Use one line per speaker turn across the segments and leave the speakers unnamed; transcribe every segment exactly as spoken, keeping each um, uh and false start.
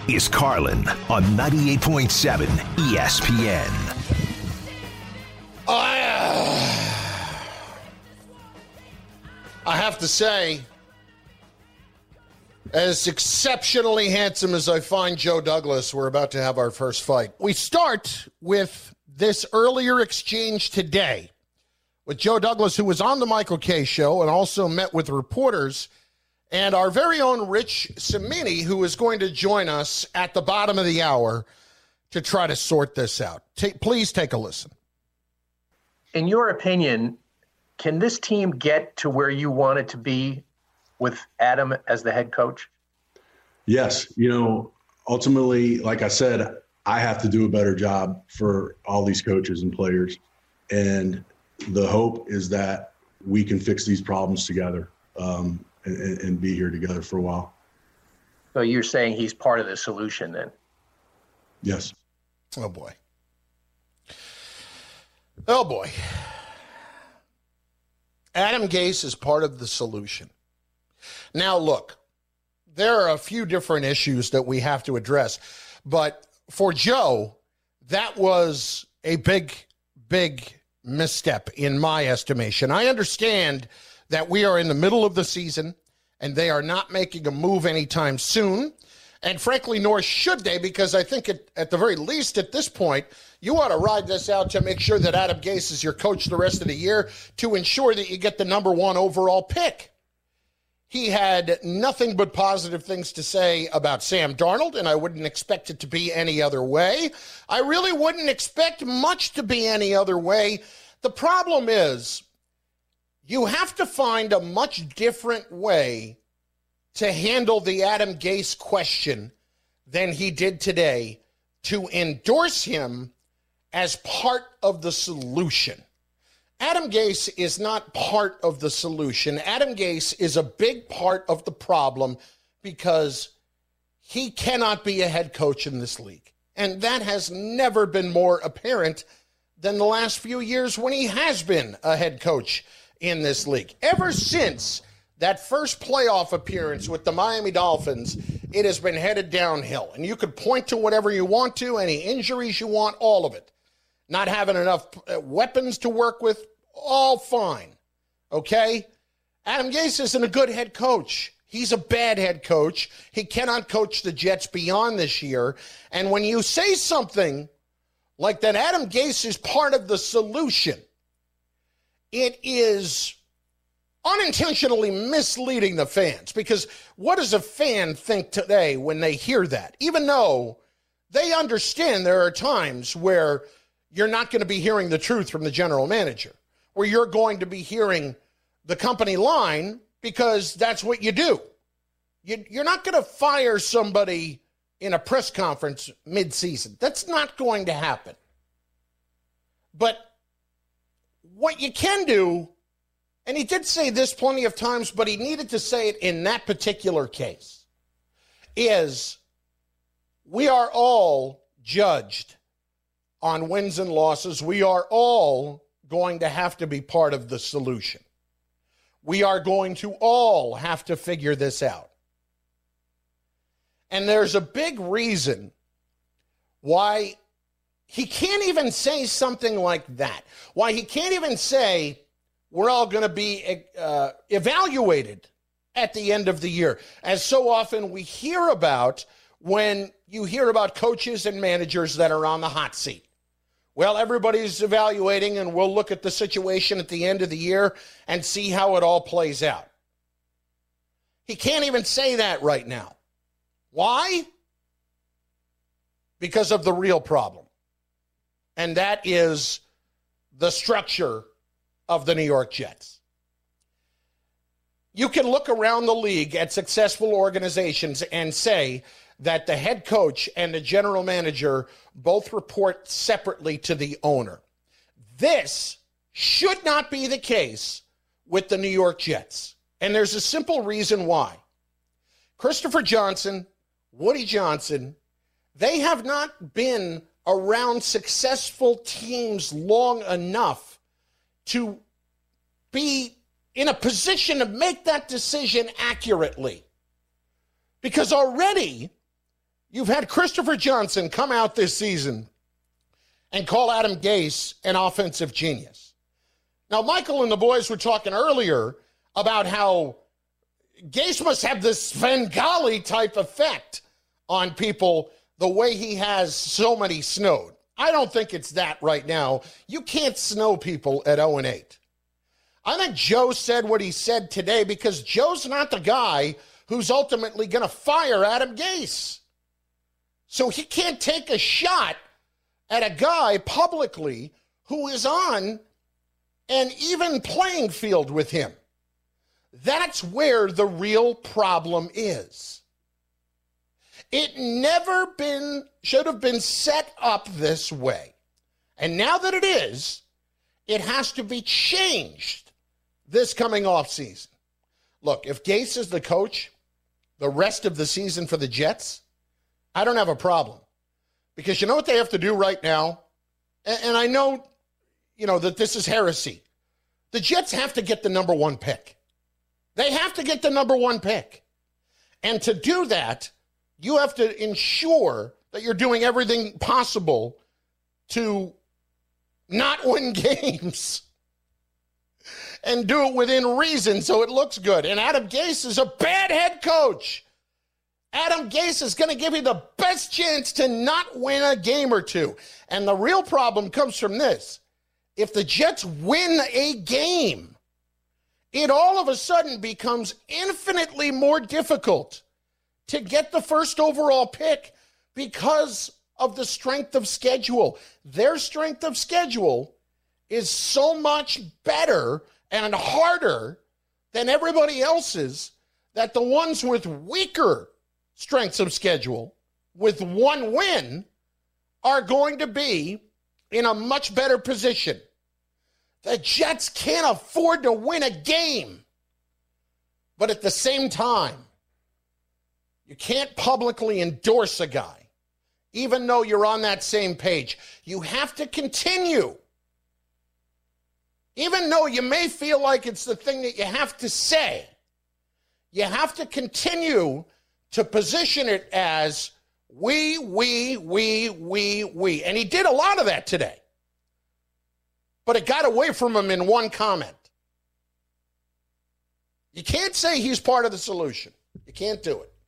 is Carlin on ninety-eight point seven E S P N.
I, uh, I have to say, as exceptionally handsome as I find Joe Douglas, we're about to have our first fight. We start with this earlier exchange today with Joe Douglas, who was on the Michael Kay show and also met with reporters, and our very own Rich Cimini, who is going to join us at the bottom of the hour to try to sort this out. Take, please take a listen.
In your opinion, can this team get to where you want it to be with Adam as the head coach?
Yes. You know, ultimately, like I said, I have to do a better job for all these coaches and players. And the hope is that we can fix these problems together um, and, and be here together for a while.
So you're saying he's part of the solution then?
Yes.
Oh, boy. Oh, boy. Adam Gase is part of the solution. Now, look, there are a few different issues that we have to address, but for Joe, that was a big, big misstep in my estimation. I understand that we are in the middle of the season and they are not making a move anytime soon, and frankly, nor should they, because I think at, at the very least at this point, you ought to ride this out to make sure that Adam Gase is your coach the rest of the year to ensure that you get the number one overall pick. He had nothing but positive things to say about Sam Darnold, and I wouldn't expect it to be any other way. I really wouldn't expect much to be any other way. The problem is you have to find a much different way to handle the Adam Gase question than he did today to endorse him as part of the solution. Adam Gase is not part of the solution. Adam Gase is a big part of the problem because he cannot be a head coach in this league. And that has never been more apparent than the last few years when he has been a head coach in this league. Ever since that first playoff appearance with the Miami Dolphins, it has been headed downhill. And you could point to whatever you want to, any injuries you want, all of it. Not having enough weapons to work with, all fine, okay? Adam Gase isn't a good head coach. He's a bad head coach. He cannot coach the Jets beyond this year. And when you say something like that Adam Gase is part of the solution, it is unintentionally misleading the fans, because what does a fan think today when they hear that? Even though they understand there are times where you're not going to be hearing the truth from the general manager, where you're going to be hearing the company line because that's what you do. You, you're not going to fire somebody in a press conference mid-season. That's not going to happen. But what you can do, and he did say this plenty of times, but he needed to say it in that particular case, is we are all judged on wins and losses. We are all going to have to be part of the solution. We are going to all have to figure this out. And there's a big reason why he can't even say something like that. Why he can't even say we're all going to be uh, evaluated at the end of the year, as so often we hear about when you hear about coaches and managers that are on the hot seat. Well, everybody's evaluating, and we'll look at the situation at the end of the year and see how it all plays out. He can't even say that right now. Why? Because of the real problem. And that is the structure of the New York Jets. You can look around the league at successful organizations and say that the head coach and the general manager both report separately to the owner. This should not be the case with the New York Jets. And there's a simple reason why. Christopher Johnson, Woody Johnson, they have not been around successful teams long enough to be in a position to make that decision accurately. Because already You've had Christopher Johnson come out this season and call Adam Gase an offensive genius. Now, Michael and the boys were talking earlier about how Gase must have this Svengali type effect on people the way he has so many snowed. I don't think it's that right now. You can't snow people at oh and eight. I think Joe said what he said today because Joe's not the guy who's ultimately going to fire Adam Gase. So he can't take a shot at a guy publicly who is on an even playing field with him. That's where the real problem is. It never been, should have been set up this way. And now that it is, it has to be changed this coming off season. Look, if Gase is the coach the rest of the season for the Jets, I don't have a problem. Because you know what they have to do right now? And, and I know, you know, that this is heresy. The Jets have to get the number one pick. They have to get the number one pick. And to do that, you have to ensure that you're doing everything possible to not win games and do it within reason so it looks good. And Adam Gase is a bad head coach. Adam Gase is going to give you the best chance to not win a game or two. And the real problem comes from this. If the Jets win a game, it all of a sudden becomes infinitely more difficult to get the first overall pick because of the strength of schedule. Their strength of schedule is so much better and harder than everybody else's that the ones with weaker strengths of schedule with one win are going to be in a much better position. The Jets can't afford to win a game. But at the same time, you can't publicly endorse a guy, even though you're on that same page. You have to continue. Even though you may feel like it's the thing that you have to say, you have to continue to position it as we, we, we, we, we. And he did a lot of that today. But it got away from him in one comment. You can't say he's part of the solution. You can't do it.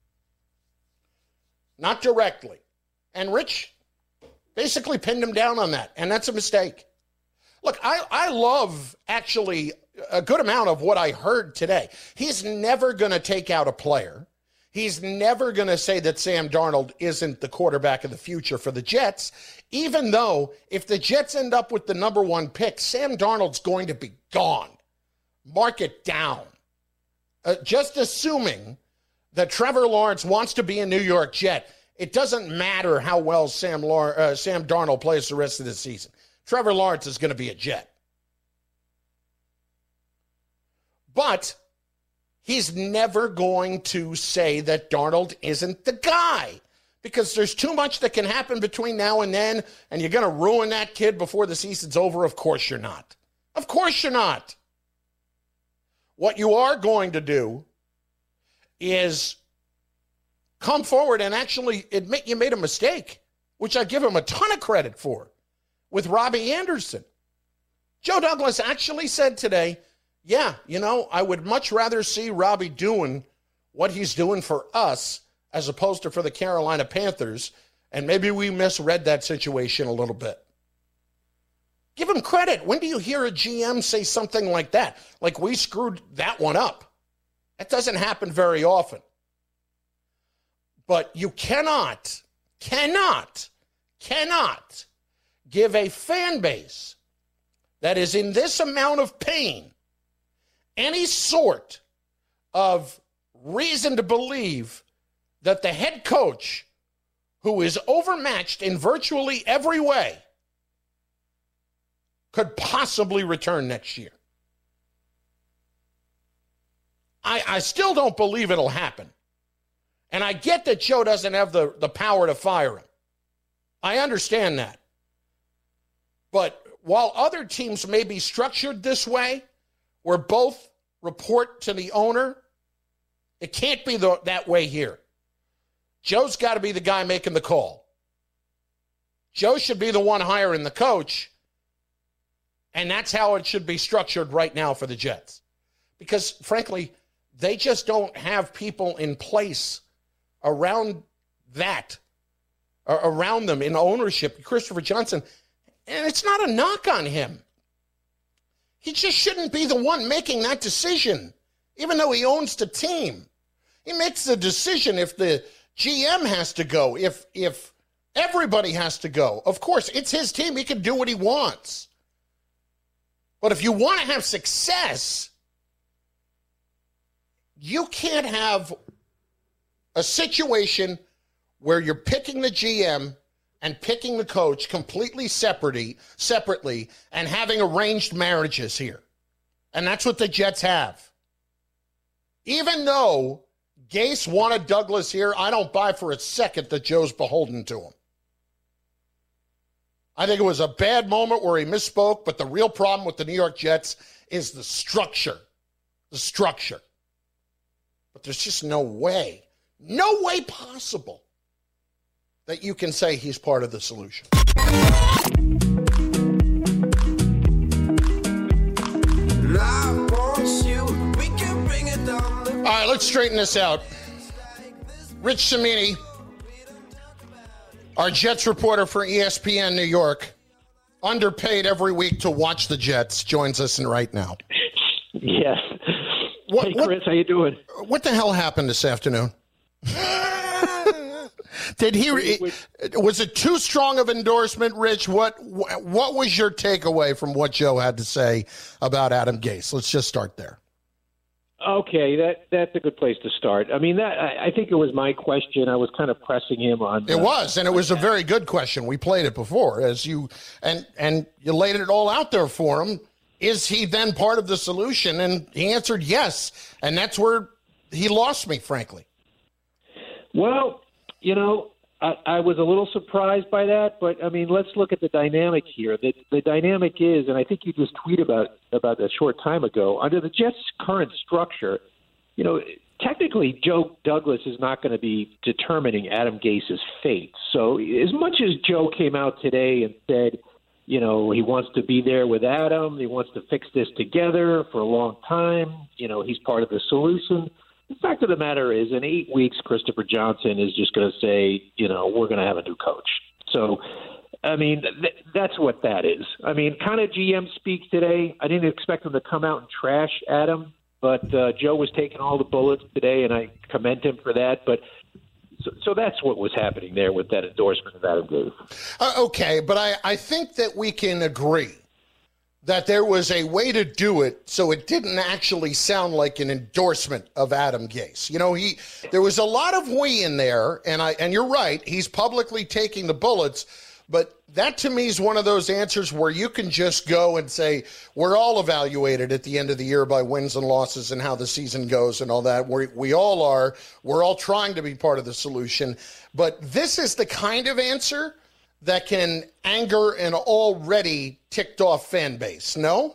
Not directly. And Rich basically pinned him down on that, and that's a mistake. Look, I, I love actually a good amount of what I heard today. He's never going to take out a player. He's never going to say that Sam Darnold isn't the quarterback of the future for the Jets, even though if the Jets end up with the number one pick, Sam Darnold's going to be gone. Mark it down. Uh, just assuming that Trevor Lawrence wants to be a New York Jet, it doesn't matter how well Sam, Lawrence, uh, Sam Darnold plays the rest of the season. Trevor Lawrence is going to be a Jet. But he's never going to say that Darnold isn't the guy because there's too much that can happen between now and then, and you're going to ruin that kid before the season's over. Of course you're not. Of course you're not. What you are going to do is come forward and actually admit you made a mistake, which I give him a ton of credit for, with Robbie Anderson. Joe Douglas actually said today, yeah, you know, I would much rather see Robbie doing what he's doing for us as opposed to for the Carolina Panthers, and maybe we misread that situation a little bit. Give him credit. When do you hear a G M say something like that? Like, we screwed that one up. That doesn't happen very often. But you cannot, cannot, cannot give a fan base that is in this amount of pain any sort of reason to believe that the head coach, who is overmatched in virtually every way, could possibly return next year. I, I still don't believe it'll happen. And I get that Joe doesn't have the, the power to fire him. I understand that. But while other teams may be structured this way, where both report to the owner, it can't be the, that way here. Joe's got to be the guy making the call. Joe should be the one hiring the coach, and that's how it should be structured right now for the Jets. Because, frankly, they just don't have people in place around that, or around them in ownership. Christopher Johnson, and it's not a knock on him. He just shouldn't be the one making that decision, even though he owns the team. He makes the decision if the G M has to go, if if everybody has to go. Of course, it's his team. He can do what he wants. But if you want to have success, you can't have a situation where you're picking the G M and picking the coach completely separately, separately and having arranged marriages here. And that's what the Jets have. Even though Gase wanted Douglas here, I don't buy for a second that Joe's beholden to him. I think it was a bad moment where he misspoke, but the real problem with the New York Jets is the structure. The structure. But there's just no way, no way possible that you can say he's part of the solution. All right, let's straighten this out. Rich Cimini, our Jets reporter for E S P N New York, underpaid every week to watch the Jets, joins us right now.
Yes.
What,
hey, Chris,
what,
how you doing?
What the hell happened this afternoon? Did he? Was it too strong of endorsement, Rich? What What was your takeaway from what Joe had to say about Adam Gase? Let's just start there.
Okay, that that's a good place to start. I mean, that I, I think it was my question. I was kind of pressing him on.
It uh, was, and it was a very good question. We played it before, as you and and you laid it all out there for him. Is he then part of the solution? And he answered yes, and that's where he lost me, frankly.
Well, you know, I, I was a little surprised by that, but I mean, let's look at the dynamic here. The, the dynamic is, and I think you just tweeted about about a short time ago, under the Jets' current structure, you know, technically Joe Douglas is not going to be determining Adam Gase's fate. So as much as Joe came out today and said, you know, he wants to be there with Adam, he wants to fix this together for a long time, you know, he's part of the solution. The fact of the matter is, in eight weeks, Christopher Johnson is just going to say, you know, we're going to have a new coach. So, I mean, th- that's what that is. I mean, kind of G M speak today. I didn't expect him to come out and trash Adam, but uh, Joe was taking all the bullets today, and I commend him for that. But so, so that's what was happening there with that endorsement of Adam Gase.
Uh, okay, but I, I think that we can agree that there was a way to do it so it didn't actually sound like an endorsement of Adam Gase. You know, he there was a lot of we in there, and I and you're right, he's publicly taking the bullets, but that to me is one of those answers where you can just go and say, we're all evaluated at the end of the year by wins and losses and how the season goes and all that. We we all are. We're all trying to be part of the solution. But this is the kind of answer that can anger an already ticked off fan base, no?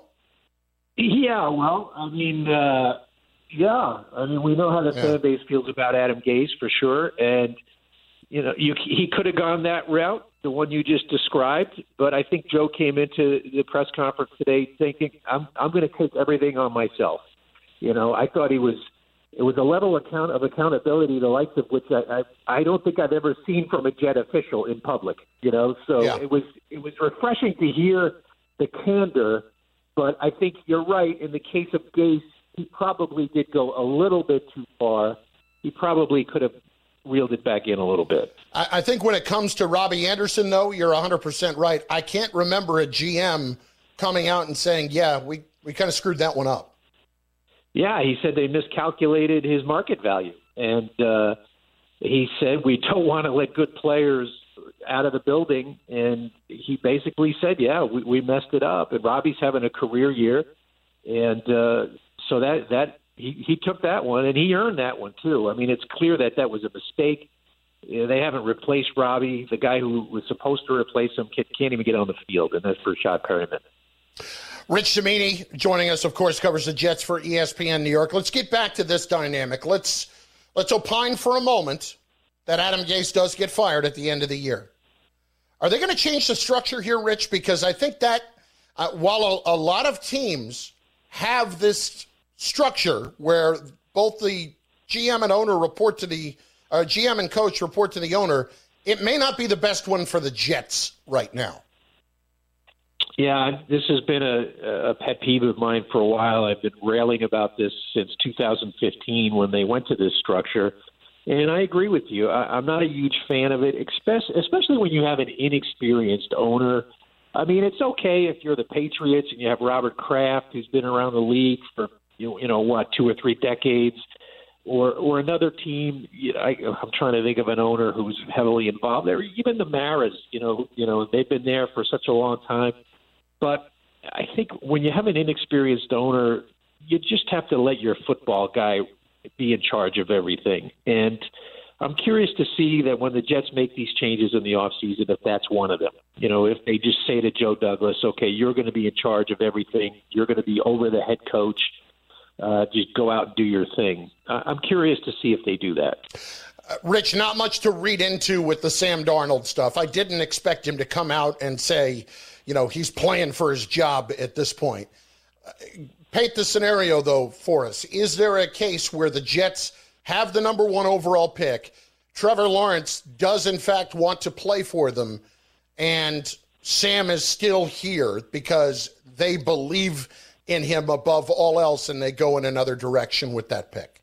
Yeah, well, I mean, uh, yeah. I mean, we know how the yeah. fan base feels about Adam Gase for sure. And, you know, you, he could have gone that route, the one you just described. But I think Joe came into the press conference today thinking, I'm, I'm going to take everything on myself. You know, I thought he was It was a level of, account, of accountability, the likes of which I, I I don't think I've ever seen from a Jet official in public. You know, so yeah. it was it was refreshing to hear the candor. But I think you're right. In the case of Gase, he probably did go a little bit too far. He probably could have reeled it back in a little bit.
I, I think when it comes to Robbie Anderson, though, you're one hundred percent right. I can't remember a G M coming out and saying, "Yeah, we we kind of screwed that one up."
Yeah, he said they miscalculated his market value. And uh, he said, we don't want to let good players out of the building. And he basically said, yeah, we, we messed it up. And Robbie's having a career year. And uh, so that, that he, he took that one, and he earned that one, too. I mean, it's clear that that was a mistake. You know, they haven't replaced Robbie. The guy who was supposed to replace him can't, can't even get on the field, and that's for Rashad Perryman.
Rich Cimini joining us, of course, covers the Jets for E S P N New York. Let's get back to this dynamic. Let's let's opine for a moment that Adam Gase does get fired at the end of the year, are they going to change the structure here, Rich? Because I think that uh, while a, a lot of teams have this structure where both the G M and owner report to the uh, G M and coach report to the owner, it may not be the best one for the Jets right now.
Yeah, this has been a, a pet peeve of mine for a while. I've been railing about this since two thousand fifteen when they went to this structure. And I agree with you. I, I'm not a huge fan of it, especially when you have an inexperienced owner. I mean, it's okay if you're the Patriots and you have Robert Kraft, who's been around the league for, you know, what, two or three decades, or or another team. You know, I, I'm trying to think of an owner who's heavily involved there. Even the Maras, you know, you know, they've been there for such a long time. But I think when you have an inexperienced owner, you just have to let your football guy be in charge of everything. And I'm curious to see that when the Jets make these changes in the offseason, if that's one of them. You know, if they just say to Joe Douglas, okay, you're going to be in charge of everything. You're going to be over the head coach. Uh, just go out and do your thing. I'm curious to see if they do that.
Uh, Rich, not much to read into with the Sam Darnold stuff. I didn't expect him to come out and say, you know, he's playing for his job at this point. Uh, paint the scenario, though, for us. Is there a case where the Jets have the number one overall pick, Trevor Lawrence does, in fact, want to play for them, and Sam is still here because they believe in him above all else and they go in another direction with that pick?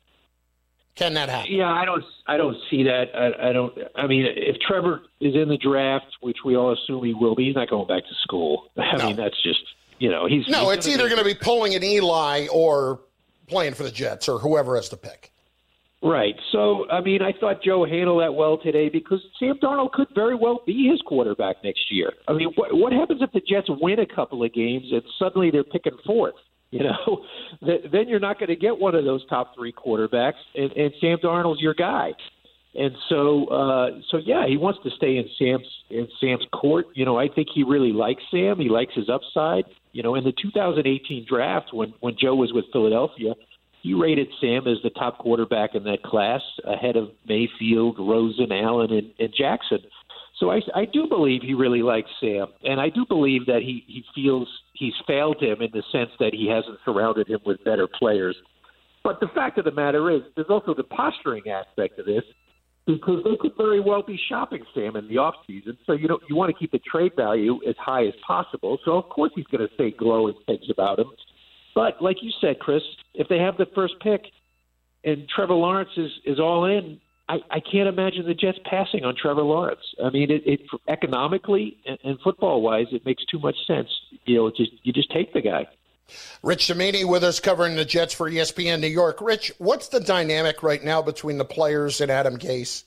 Can that happen?
Yeah, I don't. I don't see that. I, I don't. I mean, if Trevor is in the draft, which we all assume he will be, he's not going back to school. I
no.
mean, that's just you know he's
no.
He's
it's either going to be pulling an Eli or playing for the Jets or whoever has to pick.
Right. So, I mean, I thought Joe handled that well today because Sam Darnold could very well be his quarterback next year. I mean, what what happens if the Jets win a couple of games and suddenly they're picking fourth? You know, then you're not going to get one of those top three quarterbacks, and, and Sam Darnold's your guy. And so, uh, so yeah, he wants to stay in Sam's in Sam's court. You know, I think he really likes Sam. He likes his upside. You know, in the two thousand eighteen draft, when when Joe was with Philadelphia, he rated Sam as the top quarterback in that class, ahead of Mayfield, Rosen, Allen, and, and Jackson. So I, I do believe he really likes Sam, and I do believe that he, he feels he's failed him in the sense that he hasn't surrounded him with better players. But the fact of the matter is, there's also the posturing aspect of this, because they could very well be shopping Sam in the offseason. So you know you want to keep the trade value as high as possible. So of course he's going to say glowing things about him. But like you said, Chris, if they have the first pick and Trevor Lawrence is, is all in, I, I can't imagine the Jets passing on Trevor Lawrence. I mean, it, it economically and, and football-wise, it makes too much sense. You know, just you just take the guy.
Rich Cimini with us covering the Jets for E S P N New York. Rich, what's the dynamic right now between the players and Adam Gase?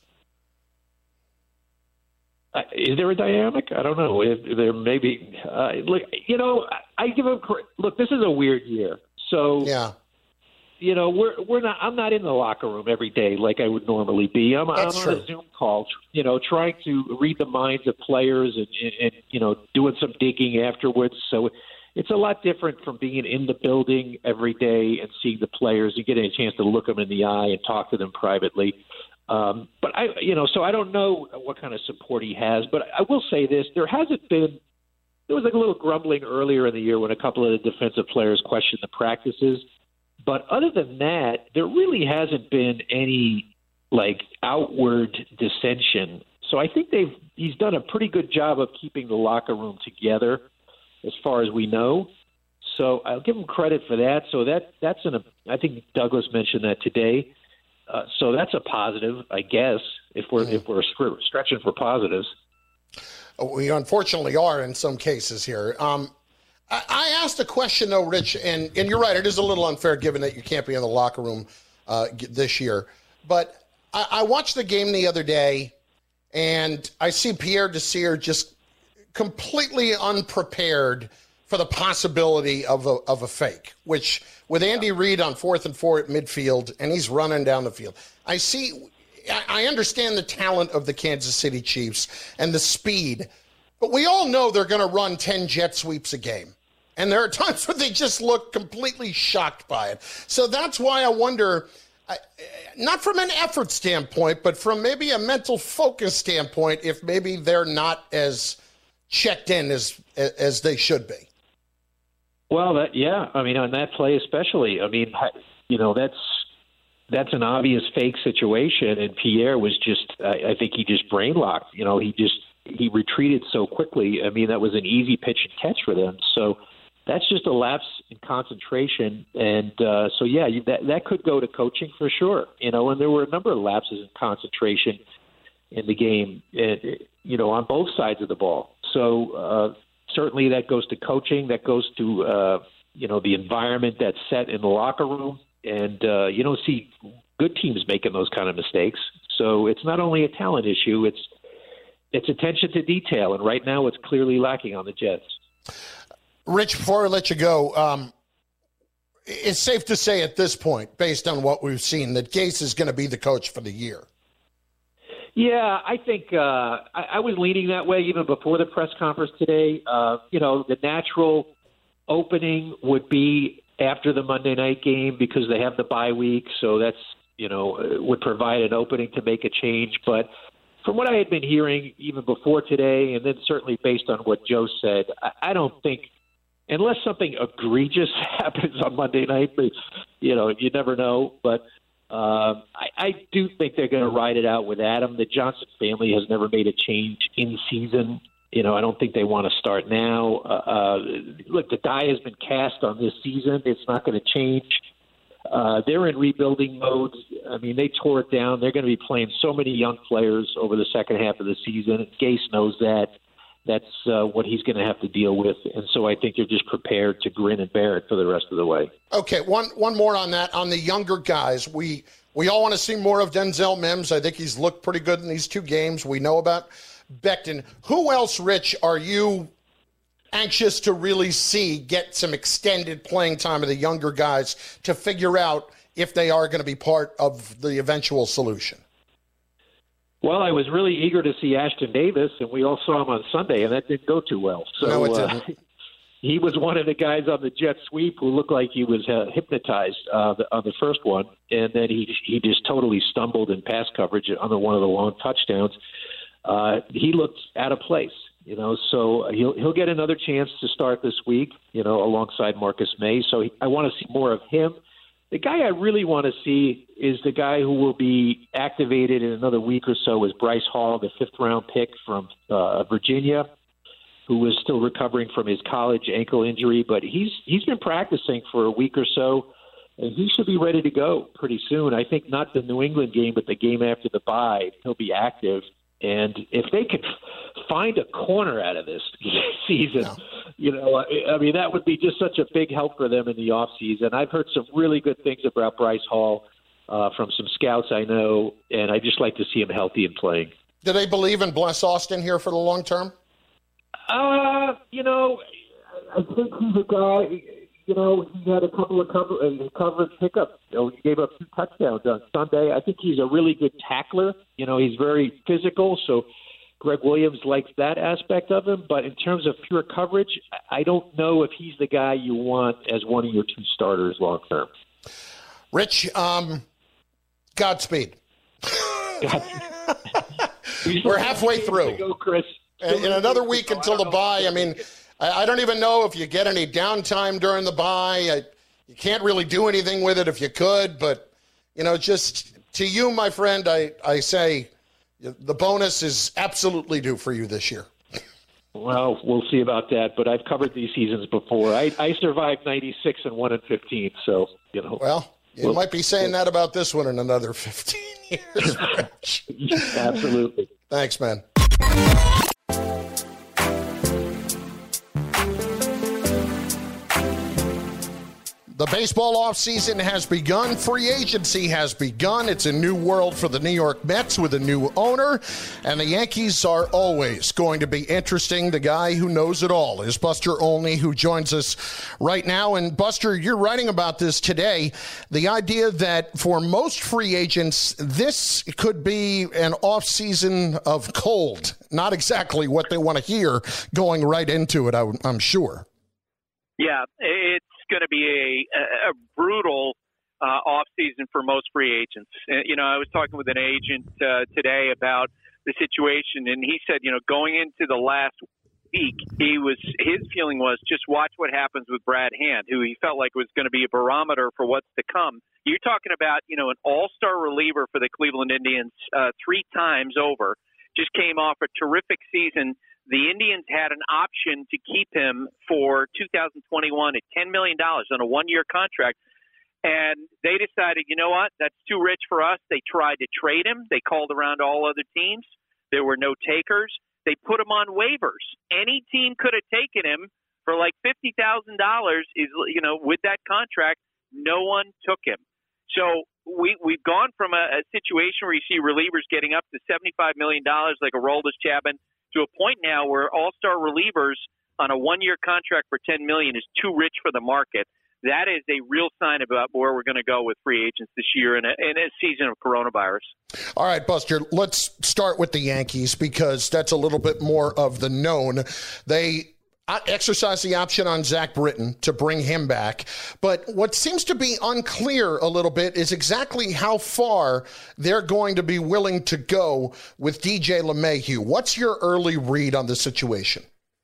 Uh, is there a dynamic? I don't know. If there may be. Uh, look, you know, I give him look. This is a weird year, so
yeah.
You know, we're we're not. I'm not in the locker room every day like I would normally be. I'm, I'm on
true.
a Zoom call, you know, trying to read the minds of players and, and, and you know, doing some digging afterwards. So it's a lot different from being in the building every day and seeing the players and getting a chance to look them in the eye and talk to them privately. Um, but I, you know, so I don't know what kind of support he has. But I will say this: there hasn't been. There was like a little grumbling earlier in the year when a couple of the defensive players questioned the practices. But other than that, there really hasn't been any like outward dissension. So I think they've he's done a pretty good job of keeping the locker room together, as far as we know. So I'll give him credit for that. So that that's an I think Douglas mentioned that today. Uh, so that's a positive, I guess, if we're mm. if we're stretching for positives.
We unfortunately are in some cases here. Um, I asked a question, though, Rich, and, and you're right. It is a little unfair given that you can't be in the locker room uh, this year. But I, I watched the game the other day, and I see Pierre Desir just completely unprepared for the possibility of a, of a fake, which with Andy Reid on fourth and four at midfield, and he's running down the field. I see – I understand the talent of the Kansas City Chiefs and the speed, but we all know they're going to run ten jet sweeps a game. And there are times where they just look completely shocked by it. So that's why I wonder, I, not from an effort standpoint, but from maybe a mental focus standpoint, if maybe they're not as checked in as as they should be.
Well, that yeah, I mean, on that play especially, I mean, you know, that's that's an obvious fake situation, and Pierre was just, I, I think he just brain locked. You know, he just he retreated so quickly. I mean, that was an easy pitch and catch for them. So that's just a lapse in concentration, and uh, so yeah, that that could go to coaching for sure. You know, and there were a number of lapses in concentration in the game, you know, on both sides of the ball. So uh, certainly that goes to coaching. That goes to uh, you know, the environment that's set in the locker room. And uh, you don't see good teams making those kind of mistakes. So it's not only a talent issue, it's it's attention to detail. And right now it's clearly lacking on the Jets.
Rich, before I let you go, um, it's safe to say at this point, based on what we've seen, that Gase is going to be the coach for the year.
Yeah, I think uh, I, I was leaning that way even before the press conference today. Uh, you know, the natural opening would be after the Monday night game because they have the bye week. So that's, you know, would provide an opening to make a change. But from what I had been hearing even before today, and then certainly based on what Joe said, I, I don't think, unless something egregious happens on Monday night, but, you know, you never know. But uh, I, I do think they're going to ride it out with Adam. The Johnson family has never made a change in season. You know, I don't think they want to start now. Uh, uh, look, the die has been cast on this season. It's not going to change. Uh, they're in rebuilding mode. I mean, they tore it down. They're going to be playing so many young players over the second half of the season. Gase knows that. That's uh, what he's going to have to deal with. And so I think they're just prepared to grin and bear it for the rest of the way.
Okay, one one more on that. On the younger guys, we, we all want to see more of Denzel Mims. I think he's looked pretty good in these two games. We know about Becton. Who else, Rich, are you anxious to really see get some extended playing time of the younger guys to figure out if they are going to be part of the eventual solution?
Well, I was really eager to see Ashton Davis, and we all saw him on Sunday, and that didn't go too well. So
no, it didn't.
Uh, he was one of the guys on the jet sweep who looked like he was uh, hypnotized uh, on the first one, and then he he just totally stumbled in pass coverage on the, one of the long touchdowns. Uh, he looked out of place, you know, so he'll he'll get another chance to start this week, you know, alongside Marcus May. So he, I want to see more of him. The guy I really want to see is the guy who will be activated in another week or so is Bryce Hall, the fifth-round pick from uh, Virginia, who is still recovering from his college ankle injury. But he's he's been practicing for a week or so, and he should be ready to go pretty soon. I think not the New England game, but the game after the bye, he'll be active. And if they could find a corner out of this season, no. you know, I mean, that would be just such a big help for them in the offseason. I've heard some really good things about Bryce Hall uh, from some scouts I know, and I'd just like to see him healthy and playing.
Do they believe in Bless Austin here for the long term?
Uh, you know, I think he's a guy. You know, he had a couple of cover, uh, coverage pickups. You know, he gave up two touchdowns on Sunday. I think he's a really good tackler. You know, he's very physical, so Greg Williams likes that aspect of him. But in terms of pure coverage, I don't know if he's the guy you want as one of your two starters long term.
Rich, um, Godspeed.
Godspeed.
We're halfway through.
Go, Chris.
In another week until the bye, I mean, I don't even know if you get any downtime during the bye. I, you can't really do anything with it if you could. But, you know, just to you, my friend, I, I say the bonus is absolutely due for you this year.
Well, we'll see about that. But I've covered these seasons before. I, I survived ninety-six and one and fifteen. So, you know.
Well, you we'll, might be saying that about this one in another fifteen years, Rich.
Absolutely.
Thanks, man. The baseball offseason has begun. Free agency has begun. It's a new world for the New York Mets with a new owner. And the Yankees are always going to be interesting. The guy who knows it all is Buster Olney, who joins us right now. And, Buster, you're writing about this today. The idea that for most free agents, this could be an offseason of cold. Not exactly what they want to hear going right into it, I'm sure.
Yeah, it's going to be a, a brutal uh, off season for most free agents. Uh, you know, I was talking with an agent uh, today about the situation, and he said, you know, going into the last week, he was his feeling was just watch what happens with Brad Hand, who he felt like was going to be a barometer for what's to come. You're talking about, you know, an all-star reliever for the Cleveland Indians uh, three times over, just came off a terrific season. The Indians had an option to keep him for two thousand twenty-one at ten million dollars on a one-year contract. And they decided, you know what, that's too rich for us. They tried to trade him. They called around all other teams. There were no takers. They put him on waivers. Any team could have taken him for like fifty thousand dollars. Is you know, with that contract, no one took him. So we, we've gone from a, a situation where you see relievers getting up to seventy-five million dollars like Aroldis Chapman to a point now where all-star relievers on a one-year contract for ten million dollars is too rich for the market. That is a real sign about where we're going to go with free agents this year in a, in a season of coronavirus.
All right, Buster, let's start with the Yankees because that's a little bit more of the known. They exercise the option on Zach Britton to bring him back. But what seems to be unclear a little bit is exactly how far they're going to be willing to go with D J LeMahieu. What's your early read on the situation?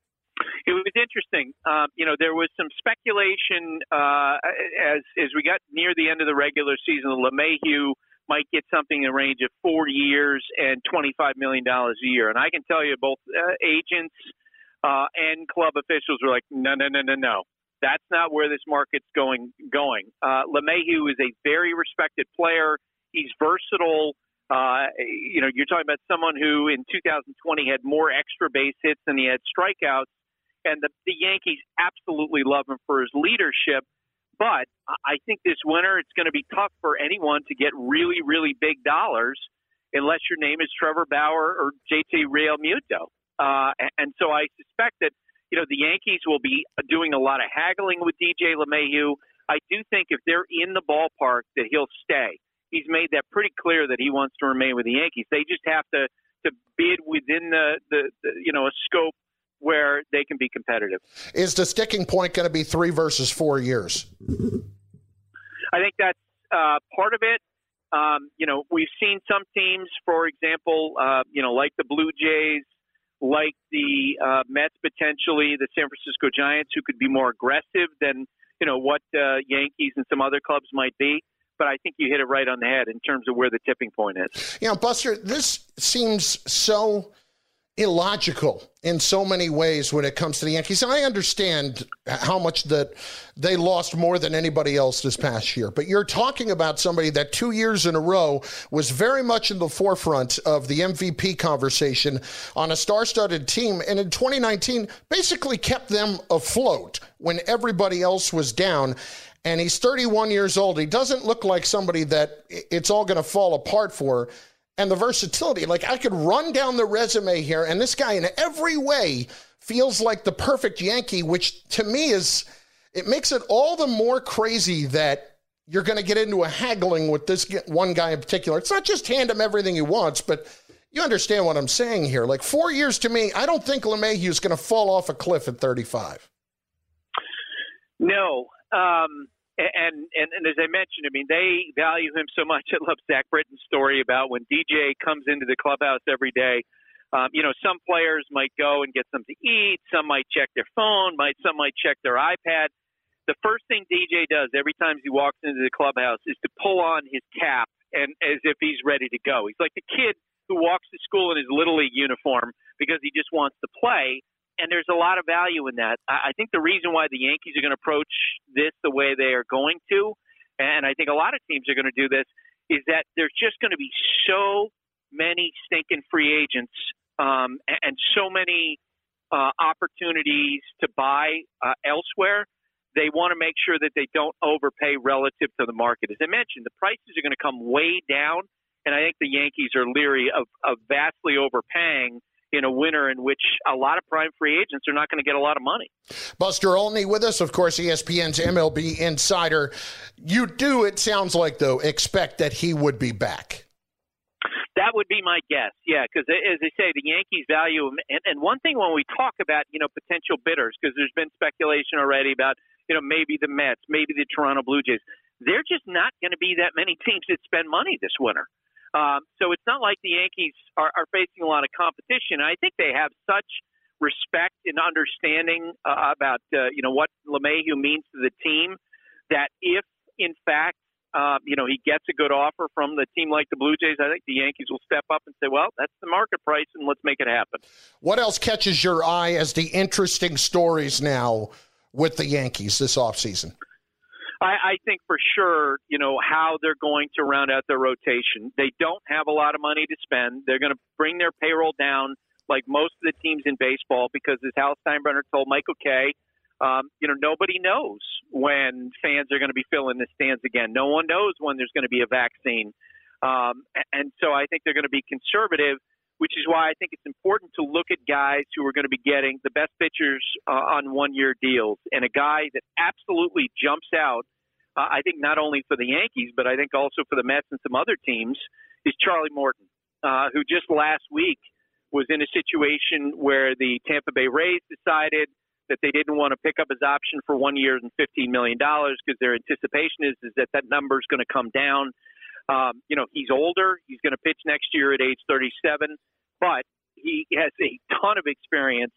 It was interesting. Um, you know, there was some speculation uh, as as we got near the end of the regular season. LeMahieu might get something in the range of four years and twenty-five million dollars a year. And I can tell you both uh, agents uh, and club officials were like, no, no, no, no, no. That's not where this market's going. going. Uh, LeMahieu is a very respected player. He's versatile. Uh, you know, you're talking about someone who in two thousand twenty had more extra base hits than he had strikeouts. And the, the Yankees absolutely love him for his leadership. But I think this winter it's going to be tough for anyone to get really, really big dollars unless your name is Trevor Bauer or J T Realmuto. Uh, and so I suspect that, you know, the Yankees will be doing a lot of haggling with D J LeMahieu. I do think if they're in the ballpark that he'll stay. He's made that pretty clear that he wants to remain with the Yankees. They just have to, to bid within the, the, the, you know, a scope where they can be competitive.
Is the sticking point going to be three versus four years?
I think that's uh, part of it. Um, you know, we've seen some teams, for example, uh, you know, like the Blue Jays, like the uh, Mets, potentially the San Francisco Giants, who could be more aggressive than, you know, what uh, Yankees and some other clubs might be. But I think you hit it right on the head in terms of where the tipping point is.
You know, Buster, this seems so illogical in so many ways when it comes to the Yankees. And I understand how much that they lost more than anybody else this past year. But you're talking about somebody that two years in a row was very much in the forefront of the M V P conversation on a star-studded team. And in twenty nineteen, basically kept them afloat when everybody else was down. And he's thirty-one years old. He doesn't look like somebody that it's all going to fall apart for. And the versatility, like I could run down the resume here, and this guy in every way feels like the perfect Yankee, which to me is, it makes it all the more crazy that you're going to get into a haggling with this one guy in particular. It's not just hand him everything he wants, but you understand what I'm saying here. Like four years to me, I don't think LeMahieu is going to fall off a cliff at thirty-five.
No. Um And, and and as I mentioned, I mean, they value him so much. I love Zach Britton's story about when D J comes into the clubhouse every day. Um, you know, some players might go and get something to eat. Some might check their phone. Might Some might check their iPad. The first thing D J does every time he walks into the clubhouse is to pull on his cap and as if he's ready to go. He's like the kid who walks to school in his Little League uniform because he just wants to play. And there's a lot of value in that. I think the reason why the Yankees are going to approach this the way they are going to, and I think a lot of teams are going to do this, is that there's just going to be so many stinking free agents um, and so many uh, opportunities to buy uh, elsewhere. They want to make sure that they don't overpay relative to the market. As I mentioned, the prices are going to come way down, and I think the Yankees are leery of, of vastly overpaying in a winter in which a lot of prime free agents are not going to get a lot of money.
Buster Olney with us, of course, E S P N's M L B insider. You do, it sounds like, though, expect that he would be back.
That would be my guess, yeah, because as I say, the Yankees value him. And, and one thing when we talk about, you know, potential bidders, because there's been speculation already about, you know, maybe the Mets, maybe the Toronto Blue Jays. they're just not going to be that many teams that spend money this winter. Um, so it's not like the Yankees are, are facing a lot of competition. I think they have such respect and understanding uh, about uh, you know what LeMahieu means to the team that if, in fact, uh, you know he gets a good offer from the team like the Blue Jays, I think the Yankees will step up and say, well, that's the market price, and let's make it happen.
What else catches your eye as the interesting stories now with the Yankees this offseason?
I, I think for sure, you know, how they're going to round out their rotation. They don't have a lot of money to spend. They're going to bring their payroll down like most of the teams in baseball because, as Hal Steinbrenner told Michael Kay, um, you know, nobody knows when fans are going to be filling the stands again. No one knows when there's going to be a vaccine. Um, and so I think they're going to be conservative, which is why I think it's important to look at guys who are going to be getting the best pitchers uh, on one-year deals. And a guy that absolutely jumps out, uh, I think not only for the Yankees, but I think also for the Mets and some other teams, is Charlie Morton, uh, who just last week was in a situation where the Tampa Bay Rays decided that they didn't want to pick up his option for one year and fifteen million dollars because their anticipation is, is that that number is going to come down. Um, you know, he's older. He's going to pitch next year at age thirty-seven, but he has a ton of experience,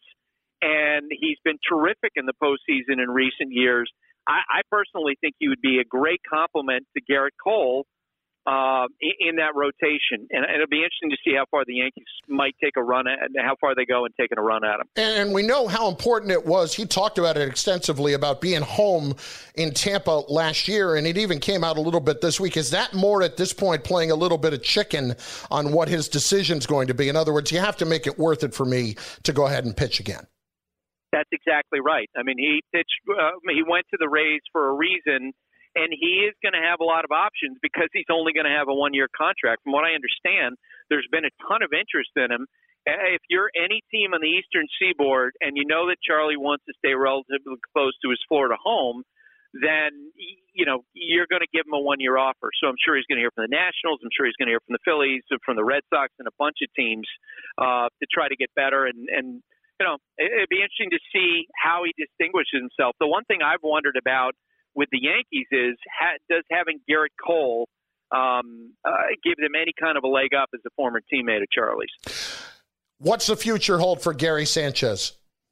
and he's been terrific in the postseason in recent years. I, I personally think he would be a great complement to Garrett Cole uh, in, in that rotation, and it'll be interesting to see how far the Yankees might take a run at, and how far they go in taking a run at him.
And we know how important it was. He talked about it extensively about being home in Tampa last year, and it even came out a little bit this week. Is that more at this point playing a little bit of chicken on what his decision's going to be? In other words, you have to make it worth it for me to go ahead and pitch again.
That's exactly right. I mean, he pitched. Uh, he went to the Rays for a reason, and he is going to have a lot of options because he's only going to have a one-year contract. From what I understand, there's been a ton of interest in him. If you're any team on the Eastern Seaboard and you know that Charlie wants to stay relatively close to his Florida home, then, you know, you're going to give him a one-year offer. So I'm sure he's going to hear from the Nationals. I'm sure he's going to hear from the Phillies, from the Red Sox, and a bunch of teams uh, to try to get better. And, and, you know, it'd be interesting to see how he distinguishes himself. The one thing I've wondered about with the Yankees is, ha- does having Garrett Cole um, uh, give them any kind of a leg up as a former teammate of Charlie's?
What's the future hold for Gary Sanchez?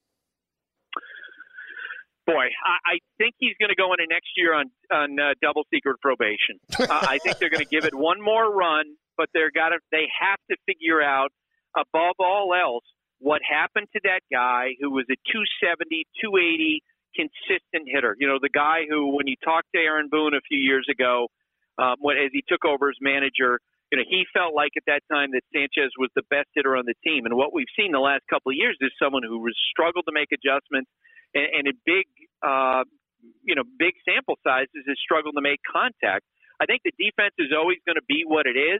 Boy, I, I think he's going to go into next year on on uh, double secret probation. uh, I think they're going to give it one more run, but they're got to they have to figure out, above all else, what happened to that guy who was a two seventy, two eighty consistent hitter. You know, the guy who, when you talked to Aaron Boone a few years ago, um, when as he took over as manager, you know, he felt like at that time that Sanchez was the best hitter on the team. And what we've seen the last couple of years is someone who has struggled to make adjustments, and, and in big, uh, you know, big sample sizes has struggled to make contact. I think the defense is always going to be what it is.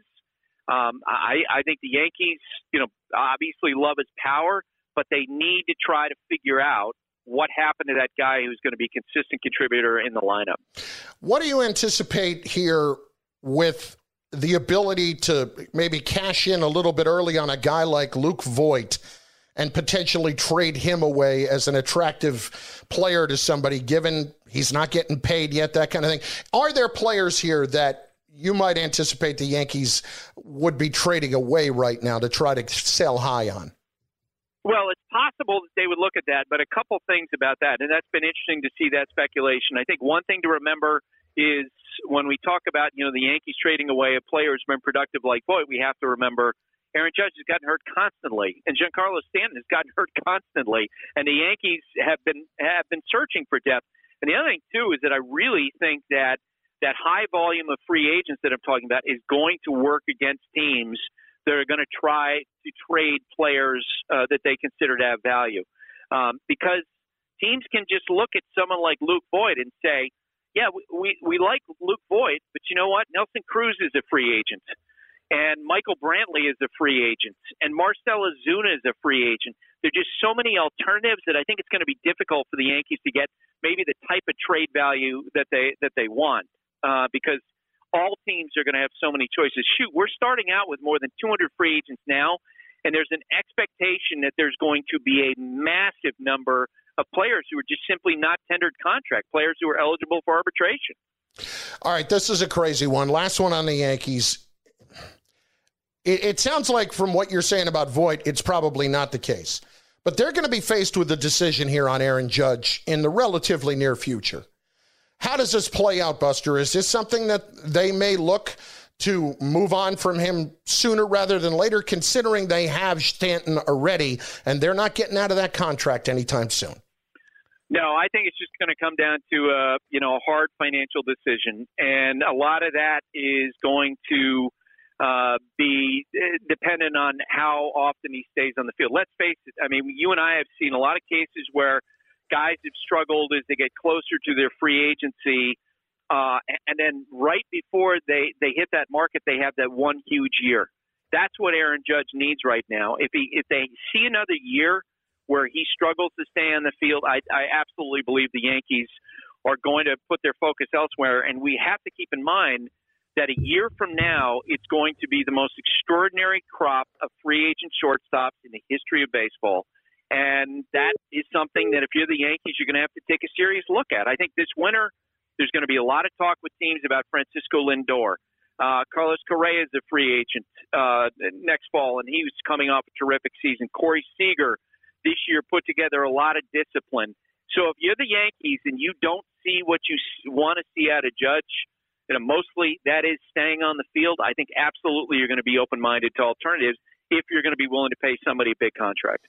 Um, I, I think the Yankees, you know, obviously love his power, but they need to try to figure out what happened to that guy who's going to be a consistent contributor in the lineup. What
do you anticipate here with the ability to maybe cash in a little bit early on a guy like Luke Voit and potentially trade him away as an attractive player to somebody, given he's not getting paid yet, that kind of thing? Are there players here that you might anticipate the Yankees would be trading away right now to try to sell high on?
Well, it's possible that they would look at that, but a couple things about that, and that's been interesting to see that speculation. I think one thing to remember is when we talk about, you know, the Yankees trading away a player who's been productive like Voit, we have to remember Aaron Judge has gotten hurt constantly, and Giancarlo Stanton has gotten hurt constantly, and the Yankees have been have been searching for depth. And the other thing, too, is that I really think that that high volume of free agents that I'm talking about is going to work against teams that are going to try to trade players uh, that they consider to have value. Um, because teams can just look at someone like Luke Voit and say, yeah, we, we, we like Luke Voit, but you know what? Nelson Cruz is a free agent, and Michael Brantley is a free agent, and Marcell Ozuna is a free agent. There are just so many alternatives that I think it's going to be difficult for the Yankees to get maybe the type of trade value that they that they want, uh, because all teams are going to have so many choices. Shoot, we're starting out with more than two hundred free agents now, and there's an expectation that there's going to be a massive number of players who are just simply not tendered contract, players who are eligible for arbitration.
All right, this is a crazy one. Last one on the Yankees. It, it sounds like from what you're saying about Voit, it's probably not the case. But they're going to be faced with a decision here on Aaron Judge in the relatively near future. How does this play out, Buster? Is this something that they may look to move on from him sooner rather than later, considering they have Stanton already and they're not getting out of that contract anytime soon?
No, I think it's just going to come down to a, you know, a hard financial decision. And a lot of that is going to uh, be dependent on how often he stays on the field. Let's face it. I mean, you and I have seen a lot of cases where guys have struggled as they get closer to their free agency. Uh, and then right before they, they hit that market, they have that one huge year. That's what Aaron Judge needs right now. If he if they see another year where he struggles to stay on the field, I, I absolutely believe the Yankees are going to put their focus elsewhere. And we have to keep in mind that a year from now, it's going to be the most extraordinary crop of free agent shortstops in the history of baseball. And that is something that if you're the Yankees, you're going to have to take a serious look at. I think this winter, there's going to be a lot of talk with teams about Francisco Lindor. Uh, Carlos Correa is a free agent uh, next fall, and he was coming off a terrific season. Corey Seager this year put together a lot of discipline. So if you're the Yankees and you don't see what you want to see out of Judge, you know, mostly that is staying on the field, I think absolutely you're going to be open-minded to alternatives if you're going to be willing to pay somebody a big contract.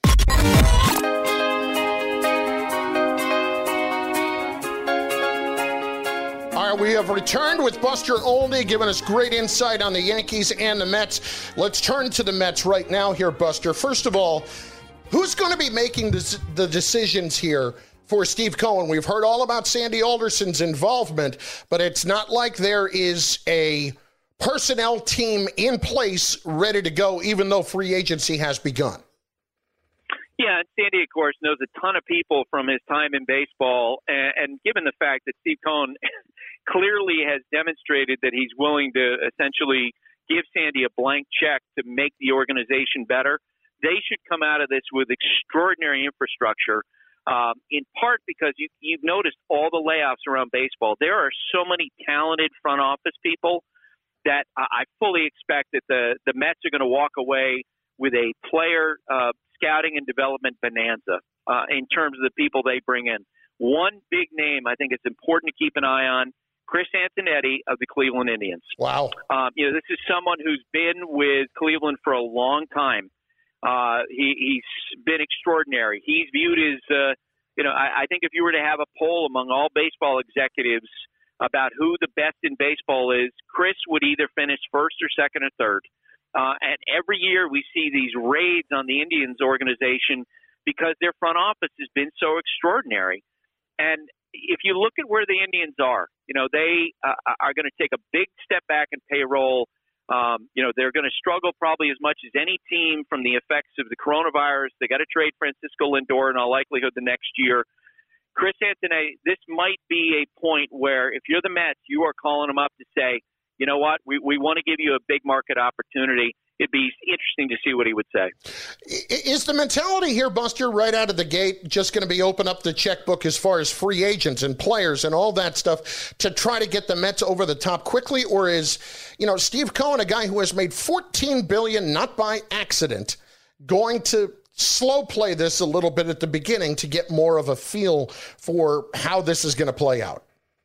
All right, we have returned with Buster Olney, giving us great insight on the Yankees and the Mets. Let's turn to the Mets right now here, Buster. First of all, who's going to be making the, the decisions here for Steve Cohen? We've heard all about Sandy Alderson's involvement, but it's not like there is a personnel team in place ready to go, even though free agency has begun.
Yeah, and Sandy, of course, knows a ton of people from his time in baseball, and, and given the fact that Steve Cohen clearly has demonstrated that he's willing to essentially give Sandy a blank check to make the organization better, they should come out of this with extraordinary infrastructure, um, in part because you, you've noticed all the layoffs around baseball. There are so many talented front office people that I fully expect that the, the Mets are going to walk away with a player uh, scouting and development bonanza uh, in terms of the people they bring in. One big name I think it's important to keep an eye on, Chris Antonetti of the Cleveland Indians.
Wow.
Um, you know, this is someone who's been with Cleveland for a long time. Uh, he, he's been extraordinary. He's viewed as, uh, you know, I, I think if you were to have a poll among all baseball executives about who the best in baseball is, Chris would either finish first or second or third. Uh, and every year we see these raids on the Indians organization because their front office has been so extraordinary. And if you look at where the Indians are, you know, they uh, are going to take a big step back in payroll. Um, you know, they're going to struggle probably as much as any team from the effects of the coronavirus. They got to trade Francisco Lindor in all likelihood the next year. Chris Antonetti, this might be a point where if you're the Mets, you are calling them up to say, you know what, we, we want to give you a big market opportunity. It'd be interesting to see what he would say.
Is the mentality here, Buster, right out of the gate, just going to be open up the checkbook as far as free agents and players and all that stuff to try to get the Mets over the top quickly? Or is, you know, Steve Cohen, a guy who has made fourteen billion dollars not by accident, going to slow play this a little bit at the beginning to get more of a feel for how this is going to play out?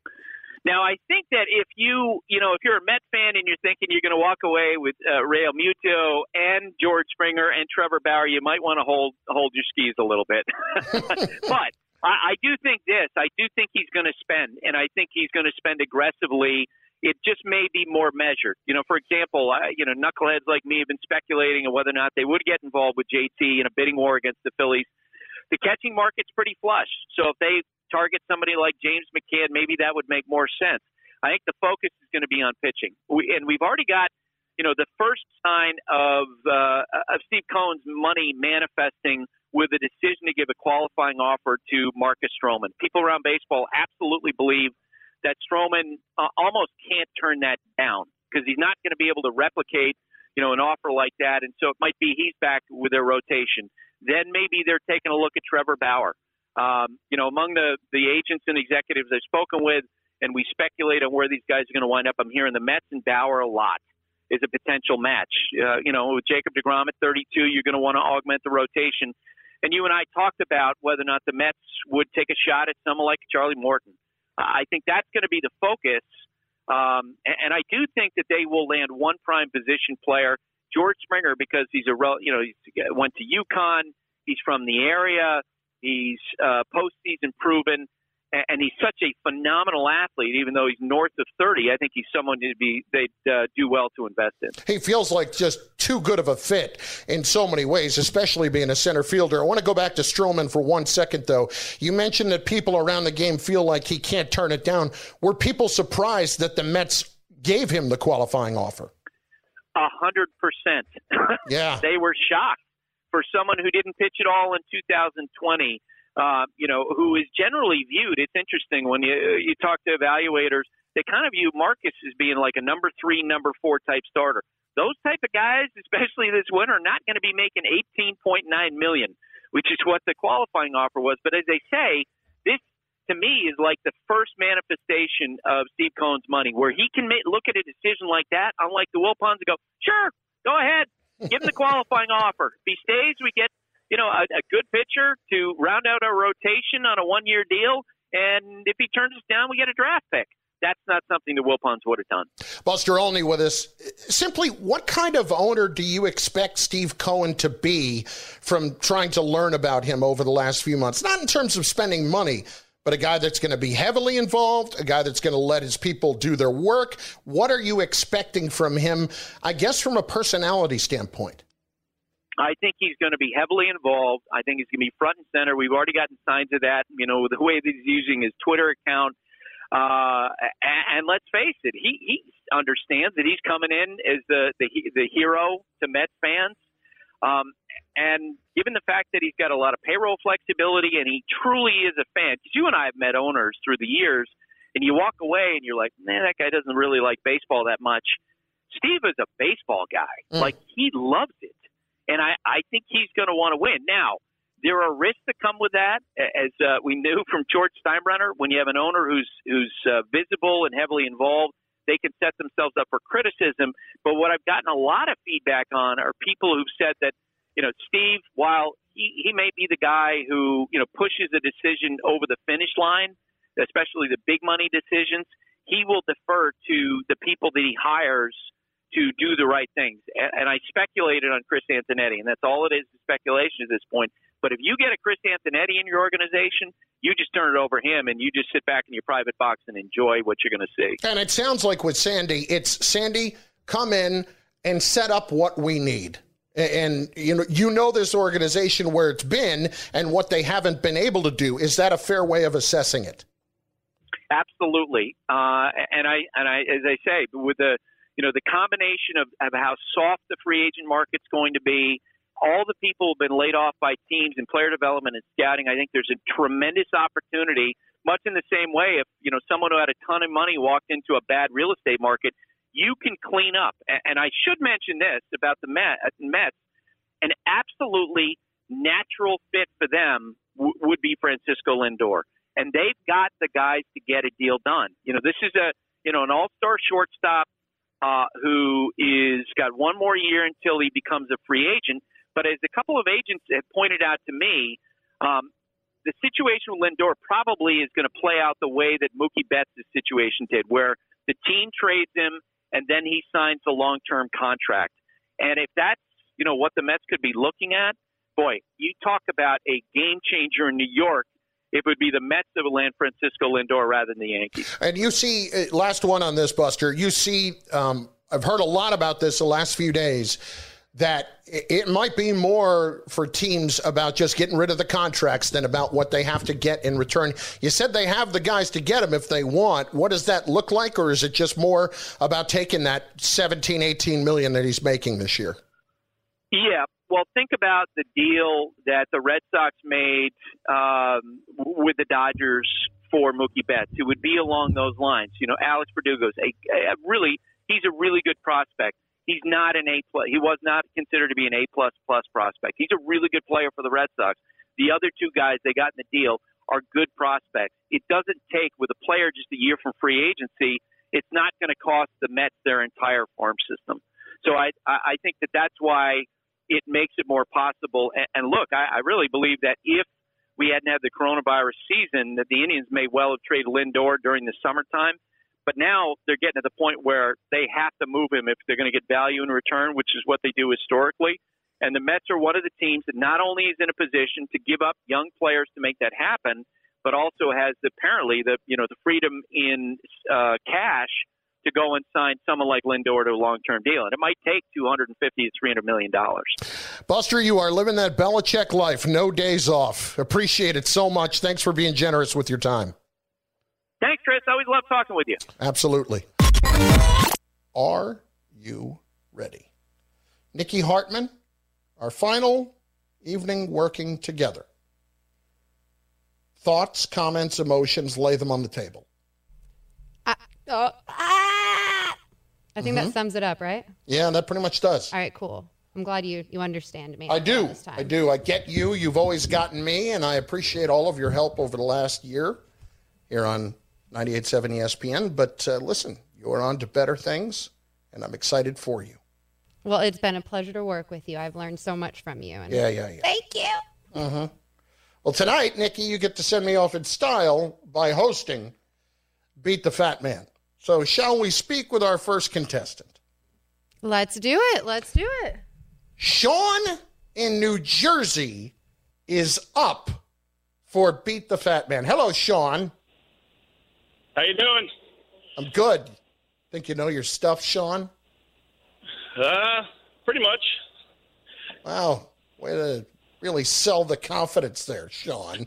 Now, I think that if you, you know, if you're a Met fan and you're thinking you're going to walk away with uh, Real Muto and George Springer and Trevor Bauer, you might want to hold hold your skis a little bit. But I, I do think this. I do think he's going to spend, and I think he's going to spend aggressively. It just may be more measured. You know, for example, uh, you know, knuckleheads like me have been speculating on whether or not they would get involved with J T in a bidding war against the Phillies. The catching market's pretty flush, so if they target somebody like James McCann, maybe that would make more sense. I think the focus is going to be on pitching. We, and we've already got, you know, the first sign of uh, of Steve Cohen's money manifesting with a decision to give a qualifying offer to Marcus Stroman. People around baseball absolutely believe that Stroman uh, almost can't turn that down because he's not going to be able to replicate, you know, an offer like that. And so it might be he's back with their rotation. Then maybe they're taking a look at Trevor Bauer. Um, you know, among the, the agents and executives I've spoken with, and we speculate on where these guys are going to wind up, I'm hearing the Mets and Bauer a lot is a potential match. Uh, you know, with Jacob deGrom at thirty-two, you're going to want to augment the rotation. And you and I talked about whether or not the Mets would take a shot at someone like Charlie Morton. Uh, I think that's going to be the focus. Um, and, and I do think that they will land one prime position player, George Springer, because he's a rel- you know he went to UConn. He's from the area. He's uh, postseason proven, and, and he's such a phenomenal athlete. Even though he's north of thirty, I think he's someone to be they'd uh, do well to invest in.
He feels like just too good of a fit in so many ways, especially being a center fielder. I want to go back to Stroman for one second, though. You mentioned that people around the game feel like he can't turn it down. Were people surprised that the Mets gave him the qualifying offer?
A hundred percent.
Yeah.
They were shocked for someone who didn't pitch at all in two thousand twenty, uh, you know, who is generally viewed. It's interesting when you, you talk to evaluators, they kind of view Marcus as being like a number three, number four type starter. Those type of guys, especially this winter, are not going to be making eighteen point nine million dollars, which is what the qualifying offer was. But as they say, this, to me, is like the first manifestation of Steve Cohen's money, where he can make, look at a decision like that, unlike the Wilpons, and go, sure, go ahead, give him the qualifying offer. If he stays, we get, you know, a, a good pitcher to round out our rotation on a one-year deal, and if he turns us down, we get a draft pick. That's not something the Wilpons would have done.
Buster Olney with us. Simply, what kind of owner do you expect Steve Cohen to be from trying to learn about him over the last few months? Not in terms of spending money, but a guy that's going to be heavily involved, a guy that's going to let his people do their work. What are you expecting from him, I guess, from a personality standpoint?
I think he's going to be heavily involved. I think he's going to be front and center. We've already gotten signs of that, you know, the way that he's using his Twitter account. Uh, and, and let's face it, he, he understands that he's coming in as the, the, the hero to Mets fans. Um, and given the fact that he's got a lot of payroll flexibility and he truly is a fan, because you and I have met owners through the years, and you walk away and you're like, man, that guy doesn't really like baseball that much. Steve is a baseball guy. Mm. Like, he loves it. And I, I think he's going to want to win. Now, there are risks that come with that, as uh, we knew from George Steinbrenner. When you have an owner who's who's uh, visible and heavily involved, they can set themselves up for criticism. But what I've gotten a lot of feedback on are people who've said that, you know, Steve, while he, he may be the guy who, you know, pushes a decision over the finish line, especially the big money decisions, he will defer to the people that he hires to do the right things. And, and I speculated on Chris Antonetti, and that's all it is, speculation at this point. But if you get a Chris Antonetti in your organization, you just turn it over him and you just sit back in your private box and enjoy what you're going to see.
And it sounds like with Sandy, it's Sandy, come in and set up what we need. And you know, you know this organization where it's been and what they haven't been able to do. Is that a fair way of assessing it?
Absolutely. Uh, and I and I, as I say, with the you know the combination of, of how soft the free agent market's going to be, all the people who have been laid off by teams in player development and scouting, I think there's a tremendous opportunity, much in the same way if, you know, someone who had a ton of money walked into a bad real estate market, you can clean up. And I should mention this about the Mets. An absolutely natural fit for them w- would be Francisco Lindor. And they've got the guys to get a deal done. You know, this is a, you know, an all-star shortstop uh, who is got one more year until he becomes a free agent. But as a couple of agents have pointed out to me, um, the situation with Lindor probably is going to play out the way that Mookie Betts' situation did, where the team trades him and then he signs a long-term contract. And if that's, you know, what the Mets could be looking at, boy, you talk about a game changer in New York. It would be the Mets that would land Francisco Lindor rather than the Yankees.
And you see, last one on this, Buster, you see, um, I've heard a lot about this the last few days, that it might be more for teams about just getting rid of the contracts than about what they have to get in return. You said they have the guys to get them if they want. What does that look like? Or is it just more about taking that seventeen, eighteen million that he's making this year?
Yeah. Well, think about the deal that the Red Sox made um, with the Dodgers for Mookie Betts. It would be along those lines. You know, Alex Verdugo's a, a really, he's a really good prospect. He's not an A plus. He was not considered to be an A plus plus prospect. He's a really good player for the Red Sox. The other two guys they got in the deal are good prospects. It doesn't take, with a player just a year from free agency, it's not going to cost the Mets their entire farm system. So I, I think that that's why it makes it more possible. And, and look, I, I really believe that if we hadn't had the coronavirus season, that the Indians may well have traded Lindor during the summertime. But now they're getting to the point where they have to move him if they're going to get value in return, which is what they do historically. And the Mets are one of the teams that not only is in a position to give up young players to make that happen, but also has apparently the you know the freedom in uh, cash to go and sign someone like Lindor to a long-term deal. And it might take two hundred fifty to three hundred million dollars.
Buster, you are living that Belichick life. No days off. Appreciate it so much. Thanks for being generous with your time.
Thanks, Chris. I always love talking with you.
Absolutely. Are you ready? Nikki Hartman, our final evening working together. Thoughts, comments, emotions, lay them on the table.
Uh, oh, ah! I think
Mm-hmm.
that sums it up, right?
Yeah, that pretty much does.
All right, cool. I'm glad you, you understand me.
I do.
This time.
I do. I get you. You've always gotten me, and I appreciate all of your help over the last year here on ninety-eight point seven E S P N. But uh, listen, you're on to better things, and I'm excited for you.
Well, it's been a pleasure to work with you. I've learned so much from you. And
Yeah, yeah, yeah.
thank you.
Uh-huh. Well, tonight, Nikki, you get to send me off in style by hosting Beat the Fat Man. So shall we speak with our first contestant?
Let's do it. Let's do it.
Sean in New Jersey is up for Beat the Fat Man. Hello, Sean.
How you doing?
I'm good. Think you know your stuff, Sean?
Uh, pretty much.
Wow. Way to really sell the confidence there, Sean.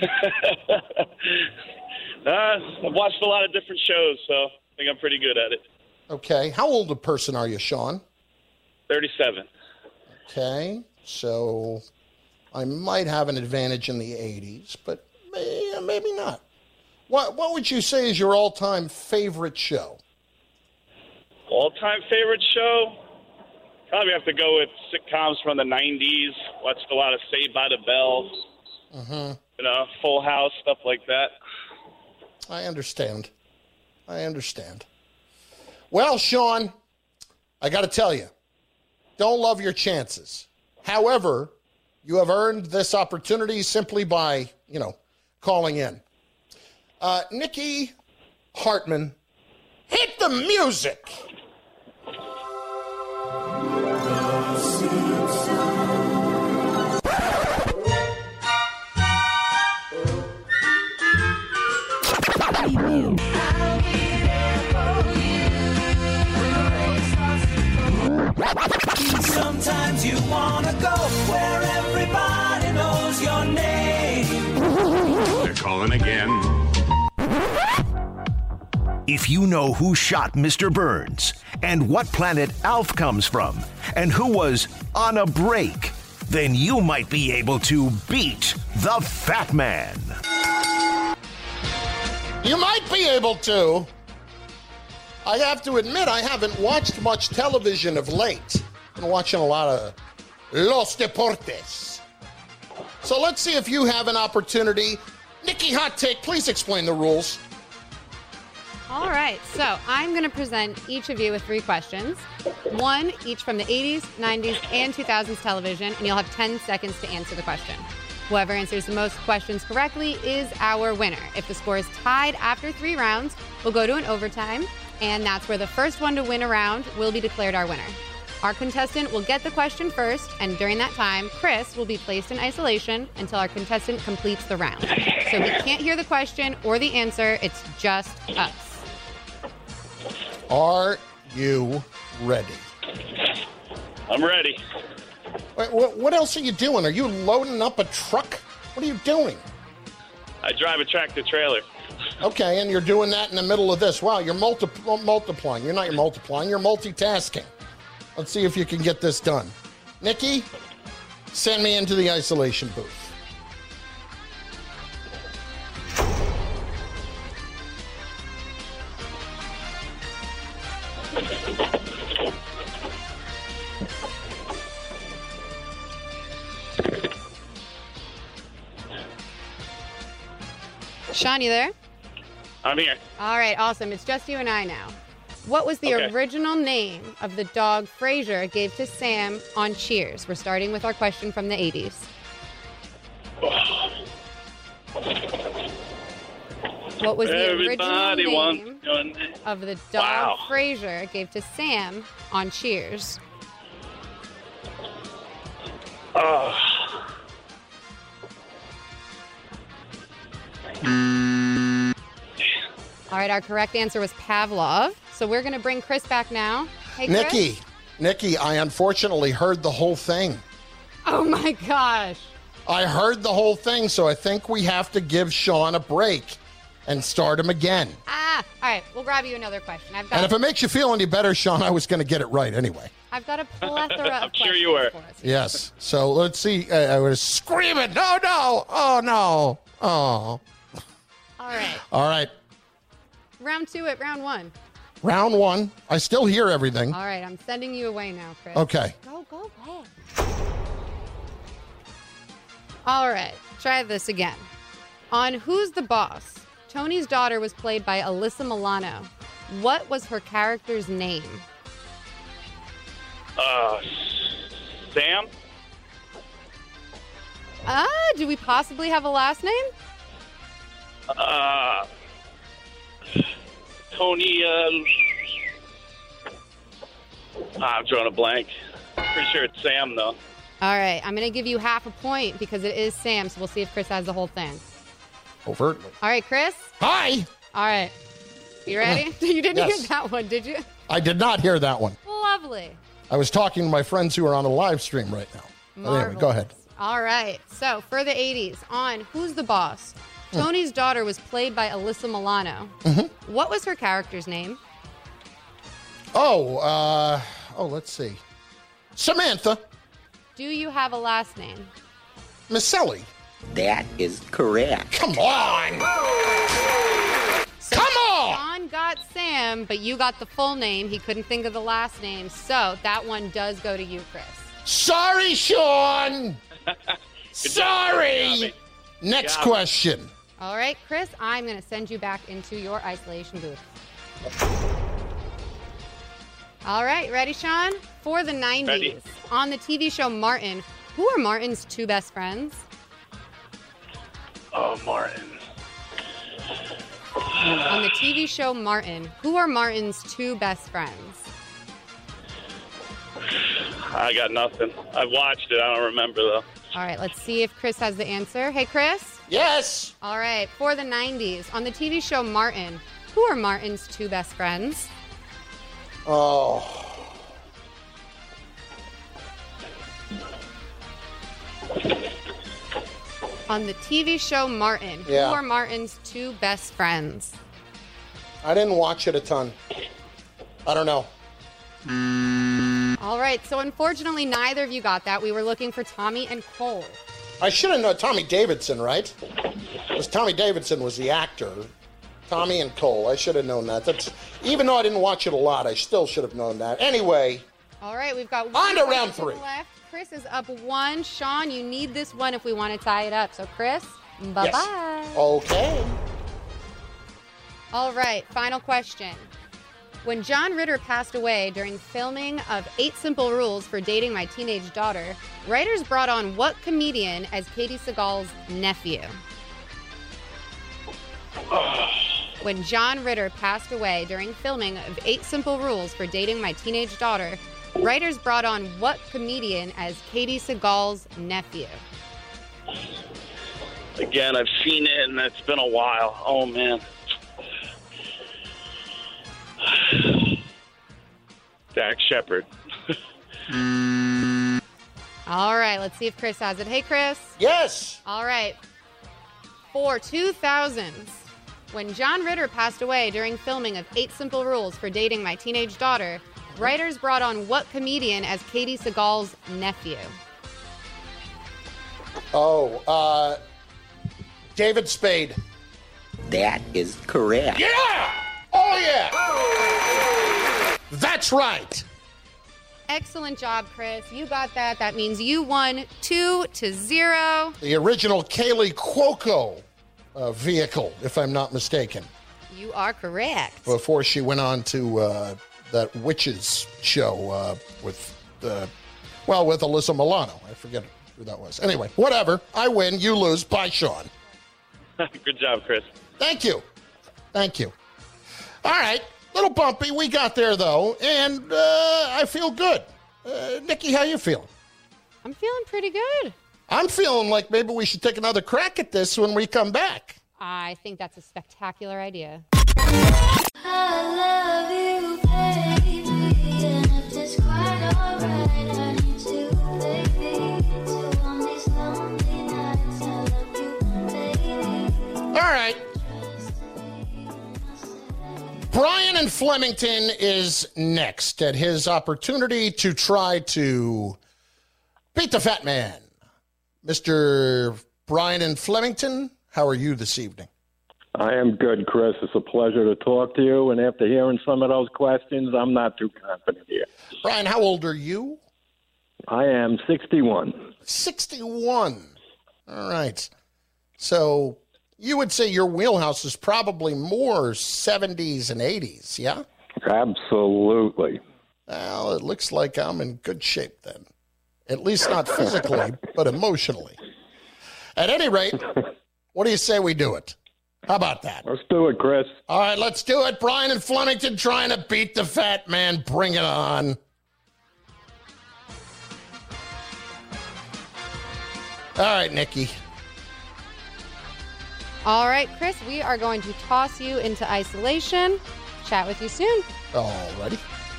uh, I've watched a lot of different shows, so I think I'm pretty good at it.
Okay. How old a person are you, Sean?
thirty-seven.
Okay. So I might have an advantage in the eighties, but may, maybe not. What What would you say is your all-time favorite show?
All-time favorite show? Probably have to go with sitcoms from the nineties. Watched a lot of Saved by the Bell.
Mm-hmm.
You know, Full House, stuff like that.
I understand. I understand. Well, Sean, I got to tell you, don't love your chances. However, you have earned this opportunity simply by, you know, calling in. Uh, Nikki Hartman, hit the music.
Sometimes you want to go where everybody knows your name.
They're calling again. If you know who shot Mister Burns and what planet Alf comes from and who was on a break, then you might be able to beat the Fat Man.
You might be able to. I have to admit, I haven't watched much television of late. Been watching a lot of Los Deportes. So let's see if you have an opportunity. Nikki Hot Take, please explain the rules.
All right, so I'm going to present each of you with three questions, one each from the eighties, nineties, and two thousands television, and you'll have ten seconds to answer the question. Whoever answers the most questions correctly is our winner. If the score is tied after three rounds, we'll go to an overtime, and that's where the first one to win a round will be declared our winner. Our contestant will get the question first, and during that time, Chris will be placed in isolation until our contestant completes the round. So he can't hear the question or the answer, it's just us.
Are you ready?
I'm ready.
Wait, what, what else are you doing? Are you loading up a truck? What are you doing?
I drive a tractor trailer.
Okay, and you're doing that in the middle of this. Wow, you're multi- multiplying. You're not you're multiplying, you're multitasking. Let's see if you can get this done. Nikki, send me into the isolation booth.
Sean, you there?
I'm here.
All right, awesome. It's just you and I now. What was the
Okay.
original name of the dog Frasier gave to Sam on Cheers? We're starting with our question from the eighties. What was the
Everybody
original
wants
name
your name.
of the dog
Wow.
Frasier gave to Sam on Cheers?
Oh.
All right, our correct answer was Pavlov. So we're going to bring Chris back now. Hey, Chris.
Nikki, Nikki, I unfortunately heard the whole thing.
Oh, my gosh.
I heard the whole thing, so I think we have to give Sean a break and start him again.
Ah, all right. We'll grab you another question. I've got,
And if it makes you feel any better, Sean, I was going to get it right anyway.
I've got a plethora of
I'm
questions
sure you were.
for us.
Yes. So let's see. Uh, I was screaming, no, no, oh, no, oh.
All right.
All right.
Round two at round one.
Round one. I still hear everything.
All right. I'm sending you away now, Chris.
Okay.
Go, go away. All right. Try this again. On Who's the Boss, Tony's daughter was played by Alyssa Milano. What was her character's name?
Uh, Sam?
Ah, do we possibly have a last name?
Uh, Tony, uh, I'm drawing a blank. Pretty sure it's Sam, though.
All right. I'm going to give you half a point because it is Sam, so we'll see if Chris has the whole thing.
Overtly.
All right, Chris?
Hi.
All right. You ready? You didn't
Yes.
hear that one, did you?
I did not hear that one.
Lovely.
I was talking to my friends who are on a live stream right now. But anyway, go ahead.
All right. So for the eighties, on Who's the Boss, Tony's daughter was played by Alyssa Milano.
Mm-hmm.
What was her character's name?
Oh, uh, oh, let's see. Samantha.
Do you have a last name?
Misselli.
That is correct.
Come on.
So
Come on.
Sean got Sam, but you got the full name. He couldn't think of the last name. So that one does go to you, Chris.
Sorry, Sean.
Good
Sorry.
job.
Next
job.
question.
All right, Chris, I'm going to send you back into your isolation booth. All right, ready, Sean? For the nineties,
Ready.
on the T V show Martin, who are Martin's two best friends?
Oh, Martin.
On the T V show Martin, who are Martin's two best friends?
I got nothing. I've watched it. I don't remember, though.
All right, let's see if Chris has the answer. Hey, Chris?
Yes.
All right, for the nineties, on the T V show Martin, who are Martin's two best friends?
Oh.
On the T V show Martin,
Yeah.
who are Martin's two best friends?
I didn't watch it a ton. I don't know.
All right, so unfortunately, neither of you got that. We were looking for Tommy and Cole.
I should have known Tommy Davidson, right? Because Tommy Davidson was the actor. Tommy and Cole. I should have known that. That's even though I didn't watch it a lot, I still should have known that. Anyway,
All right, we've got
On
one
to
question
round three.
left. Chris is up one. Sean, you need this one if we want to tie it up. So, Chris, bye-bye.
yes. Okay.
All right, final question. When John Ritter passed away during filming of Eight Simple Rules for Dating My Teenage Daughter, writers brought on what comedian as Katie Seagal's nephew? When John Ritter passed away during filming of Eight Simple Rules for Dating My Teenage Daughter, writers brought on what comedian as Katie Seagal's nephew?
Again, I've seen it, and it's been a while. Oh, man. Dak Shepard.
All right, let's see if Chris has it. Hey, Chris.
Yes.
All right. For two thousands, when John Ritter passed away during filming of Eight Simple Rules for Dating My Teenage Daughter, writers brought on what comedian as Katie Seagal's nephew?
Oh, uh, David Spade.
That is correct.
Yeah. Oh yeah. That's right.
Excellent job, Chris. You got that. That means you won two to zero.
The original Kaylee Cuoco uh, vehicle, if I'm not mistaken.
You are correct.
Before she went on to uh, that Witches show uh, with, uh, well, with Alyssa Milano. I forget who that was. Anyway, whatever. I win. You lose. Bye, Sean.
Good job, Chris.
Thank you. Thank you. All right. Little bumpy. We got there, though, and uh, I feel good. Uh, Nikki, how you feeling?
I'm feeling pretty good.
I'm feeling like maybe we should take another crack at this when we come back.
I think that's a spectacular idea.
I love you, baby, and if it's quite alright, I need you, baby, to on these lonely nights. I love you, baby.
All right. Brian in Flemington is next at his opportunity to try to beat the fat man. Mister Brian in Flemington, how are you this evening?
I am good, Chris. It's a pleasure to talk to you. And after hearing some of those questions, I'm not too confident here.
Brian, how old are you?
I am sixty-one.
sixty-one. All right. So you would say your wheelhouse is probably more seventies and eighties, yeah?
Absolutely.
Well, it looks like I'm in good shape then. At least not physically, but emotionally. At any rate, what do you say we do it? How about that?
Let's do it, Chris.
All right, let's do it. Brian and Flemington trying to beat the fat man. Bring it on. All right, Nikki.
All right, Chris, we are going to toss you into isolation. Chat with you soon.
All righty.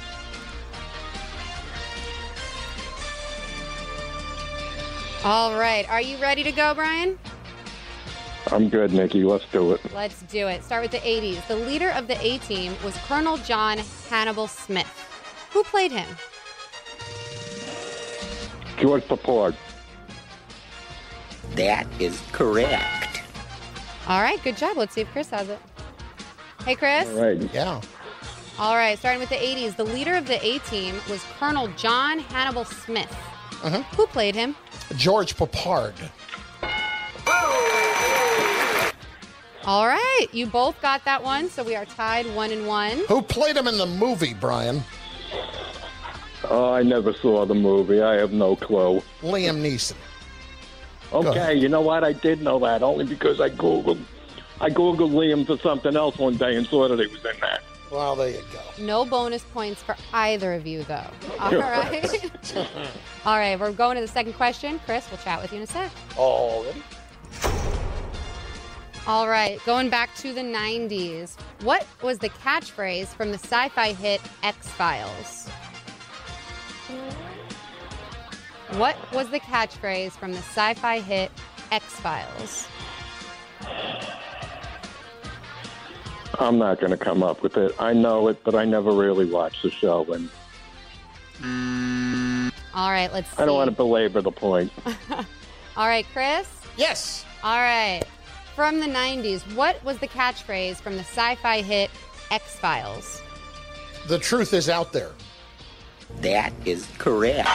All right. Are you ready to go, Brian?
I'm good, Nikki. Let's do it.
Let's do it. Start with the eighties. The leader of the A-Team was Colonel John Hannibal Smith. Who played him?
George Peppard.
That is correct.
All right. Good job. Let's see if Chris has it. Hey, Chris.
All right.
Yeah.
All right. Starting with the eighties. The leader of the A-Team was Colonel John Hannibal Smith.
Uh-huh.
Who played him?
George Peppard.
All right. You both got that one, so we are tied one and one.
Who played him in the movie, Brian?
Oh, I never saw the movie. I have no clue.
Liam Neeson.
Okay, you know what? I did know that only because I Googled I Googled Liam for something else one day and saw that he was in that.
Well, there you go.
No bonus points for either of you, though. All right. All right, we're going to the second question. Chris, we'll chat with you in a sec.
Already?
All right, going back to the nineties. What was the catchphrase from the sci-fi hit X-Files? What was the catchphrase from the sci-fi hit X-Files?
I'm not going to come up with it. I know it, but I never really watched the show. And
All right, let's see.
I don't want to belabor the point.
All right, Chris?
Yes.
All right. From the nineties, what was the catchphrase from the sci-fi hit X-Files?
The truth is out there.
That is correct.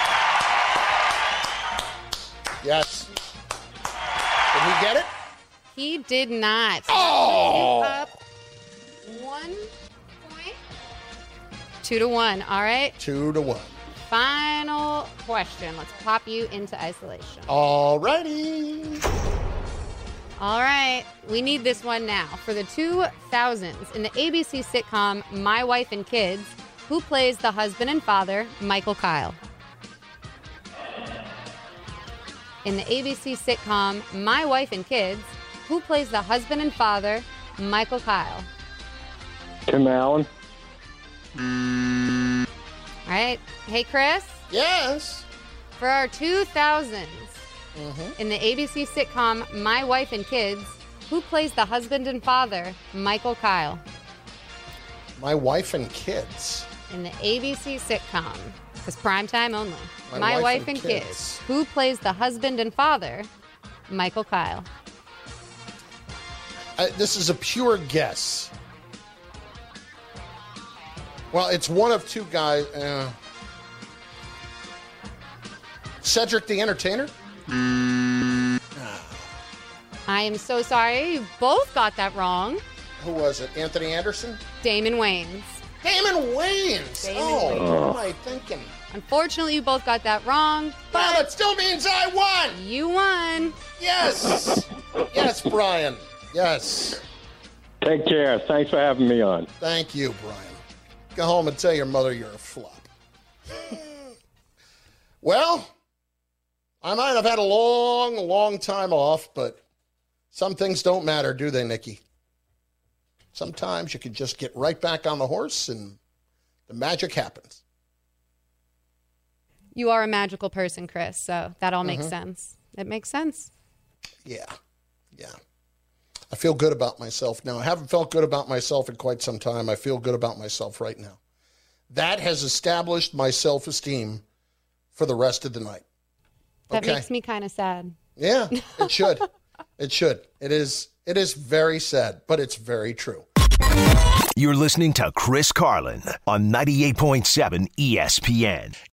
Yes. Did he get it?
He did not.
Oh!
Up one point. Two to one. All right.
Two to one.
Final question. Let's pop you into isolation.
All righty.
All right. We need this one now. For the two thousands, in the A B C sitcom My Wife and Kids, who plays the husband and father, Michael Kyle? In the A B C sitcom My Wife and Kids, who plays the husband and father, Michael Kyle?
Tim Allen.
All right. Hey, Chris?
Yes.
For our two thousands,
Mm-hmm.
in the A B C sitcom My Wife and Kids, who plays the husband and father, Michael Kyle?
My Wife and Kids.
In the A B C sitcom, it's primetime only.
My
My,
Wife
Wife,
and
and
Kids.
Kids. Who plays the husband and father, Michael Kyle?
Uh, this is a pure guess. Well, it's one of two guys. Uh, Cedric the Entertainer?
I I am so sorry. You both got that wrong.
Who was it? Anthony Anderson?
Damon Wayans.
Damon Wayans.
Damon
oh,
Wayans.
what am I thinking?
Unfortunately, you both got that wrong. But
Well, it still means I won.
You won.
Yes. Yes, Brian. Yes.
Take care. Thanks for having me on.
Thank you, Brian. Go home and tell your mother you're a flop. Well, I might have had a long, long time off, but some things don't matter, do they, Nikki? Sometimes you can just get right back on the horse and the magic happens.
You are a magical person, Chris, so that all makes
Mhm.
sense. It makes sense.
Yeah. Yeah. I feel good about myself now. I haven't felt good about myself in quite some time. I feel good about myself right now. That has established my self-esteem for the rest of the night.
That
Okay.
makes me kind of sad.
Yeah, it should. It should. It is it is very sad, but it's very true.
You're listening to Chris Carlin on ninety-eight point seven E S P N.